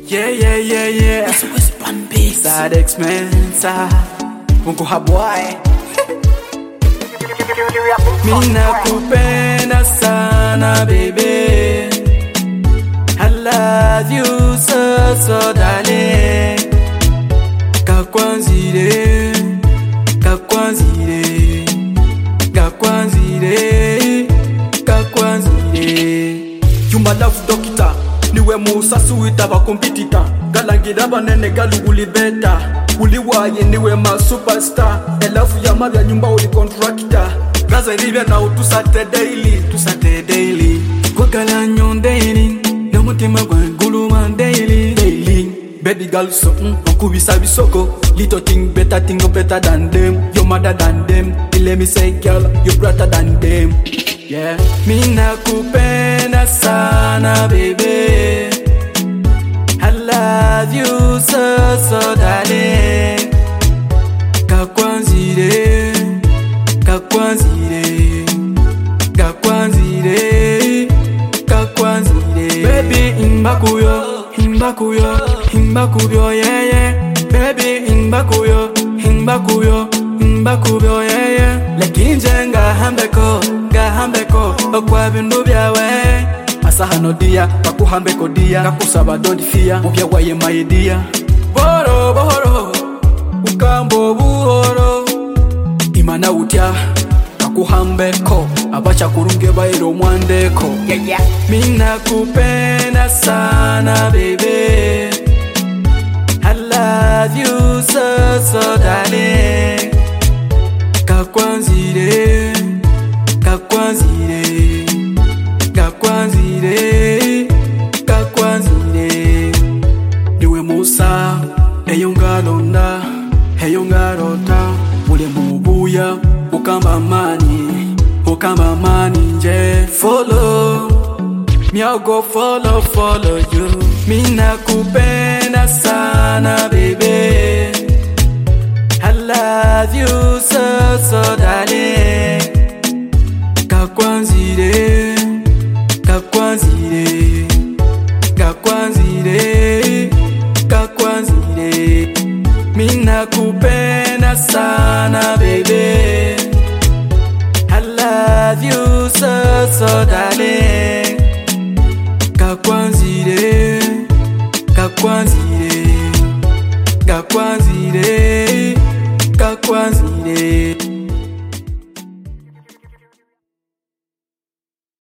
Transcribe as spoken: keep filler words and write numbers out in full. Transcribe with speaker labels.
Speaker 1: Yeah, yeah, yeah, yeah.
Speaker 2: This was Bambis.
Speaker 1: Sad expensa. Mungu haboy. Mina kupenda sana baby. I love you so so darling. Kakwanzire, kakwanzire, kakwanzire, kakwanzire. You my love doctor. Niwe musasi witaba competitor. Galangira banene galuguli beta. Uliwaye niwe ma superstar. Elafu ya mabya nyumba uli contractor. Gaza rivya na utusate daily. Tusate daily. Kwa galanyon daily. Na mutima kwa ngulu man daily. Daily. Baby girl so mm, okubisa bisoko. Little thing better thing better than them. You're madder than them. Let me say girl, you're better than them. Yeah. Mina kupenda sana baby. I love you so so darling. Kakwanzire, kakwanzire, kakwanzire, kakwanzire. Baby imbakuyo, imbakuyo, imbakuyo yeah yeah. Baby imbakuyo, imbakuyo, imbakuyo yeah yeah. Lekinje ngahambeko, ngahambeko okwa bintu byawe. Asahano dia, bakuhambeko dia. Kakusaba don't fear, mubya waye my dear. Boro boro, ukambo buhoro. Imana utya, kakuhambeko. Abacha kurunge bairo mwandeko.
Speaker 2: Yeah, yeah.
Speaker 1: Mina kupenda sana baby. I love you so so darling. Kakwanzire, kakwanzire, kakwanzire, kakwanzire. Niwe musa, eyongalonda, eyongarota. Ule mubuya, ukamba mani, ukamba mani nje. Follow, me I'll go follow, follow you. Mina kupenda sana baby. I love you so so darling. Kakwanzire, kakwanzire, kakwanzire, kakwanzire. Mina kupenda sana baby. I love you so so darling. Kakwanzire, kakwanzire, kakwanzire, kakwanzire.